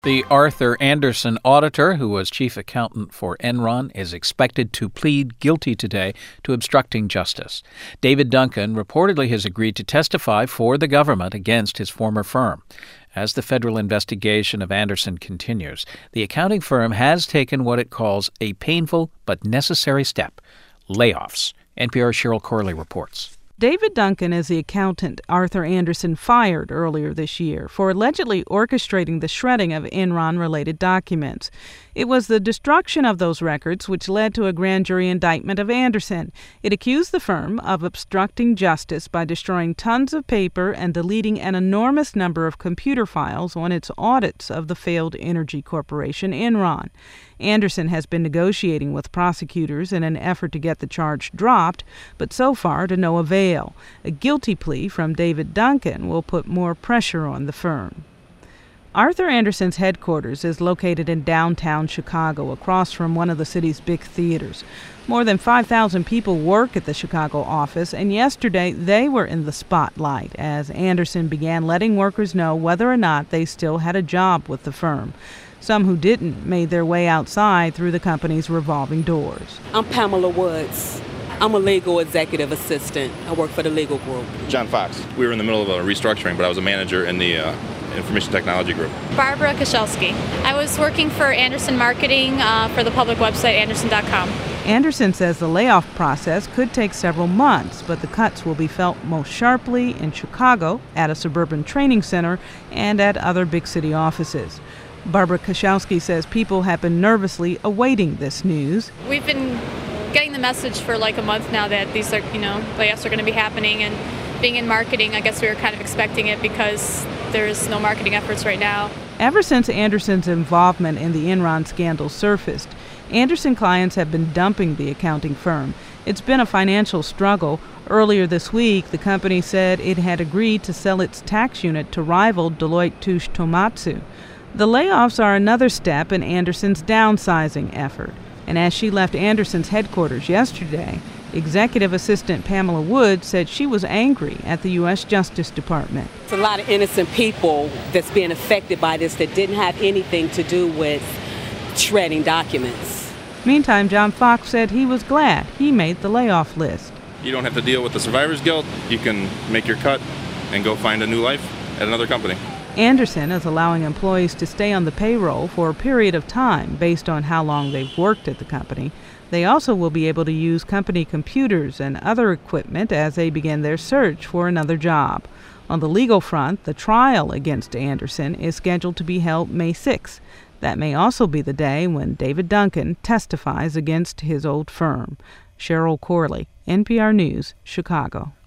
The Arthur Andersen auditor, who was chief accountant for Enron, is expected to plead guilty today to obstructing justice. David Duncan reportedly has agreed to testify for the government against his former firm. As the federal investigation of Andersen continues, the accounting firm has taken what it calls a painful but necessary step: layoffs. NPR's Cheryl Corley reports. David Duncan is the accountant Arthur Andersen fired earlier this year for allegedly orchestrating the shredding of Enron-related documents. It was the destruction of those records which led to a grand jury indictment of Andersen. It accused the firm of obstructing justice by destroying tons of paper and deleting an enormous number of computer files on its audits of the failed energy corporation Enron. Andersen has been negotiating with prosecutors in an effort to get the charge dropped, but so far to no avail. A guilty plea from David Duncan will put more pressure on the firm. Arthur Andersen's headquarters is located in downtown Chicago, across from one of the city's big theaters. More than 5,000 people work at the Chicago office, and yesterday they were in the spotlight as Andersen began letting workers know whether or not they still had a job with the firm. Some who didn't made their way outside through the company's revolving doors. I'm Pamela Woods. I'm a legal executive assistant. I work for the legal group. John Fox. We were in the middle of a restructuring, but I was a manager in the information technology group. Barbara Koszelski. I was working for Andersen Marketing for the public website, andersen.com. Andersen says the layoff process could take several months, but the cuts will be felt most sharply in Chicago, at a suburban training center, and at other big city offices. Barbara Koszelski says people have been nervously awaiting this news. We've been getting the message for like a month now that these are, layoffs are going to be happening, and being in marketing, I guess we were kind of expecting it because there's no marketing efforts right now. Ever since Andersen's involvement in the Enron scandal surfaced, Andersen clients have been dumping the accounting firm. It's been a financial struggle. Earlier this week, the company said it had agreed to sell its tax unit to rival Deloitte Touche Tohmatsu. The layoffs are another step in Andersen's downsizing effort. And as she left Andersen's headquarters yesterday, Executive Assistant Pamela Wood said she was angry at the U.S. Justice Department. It's a lot of innocent people that's being affected by this that didn't have anything to do with shredding documents. Meantime, John Fox said he was glad he made the layoff list. You don't have to deal with the survivor's guilt. You can make your cut and go find a new life at another company. Andersen is allowing employees to stay on the payroll for a period of time based on how long they've worked at the company. They also will be able to use company computers and other equipment as they begin their search for another job. On the legal front, the trial against Andersen is scheduled to be held May 6th. That may also be the day when David Duncan testifies against his old firm. Cheryl Corley, NPR News, Chicago.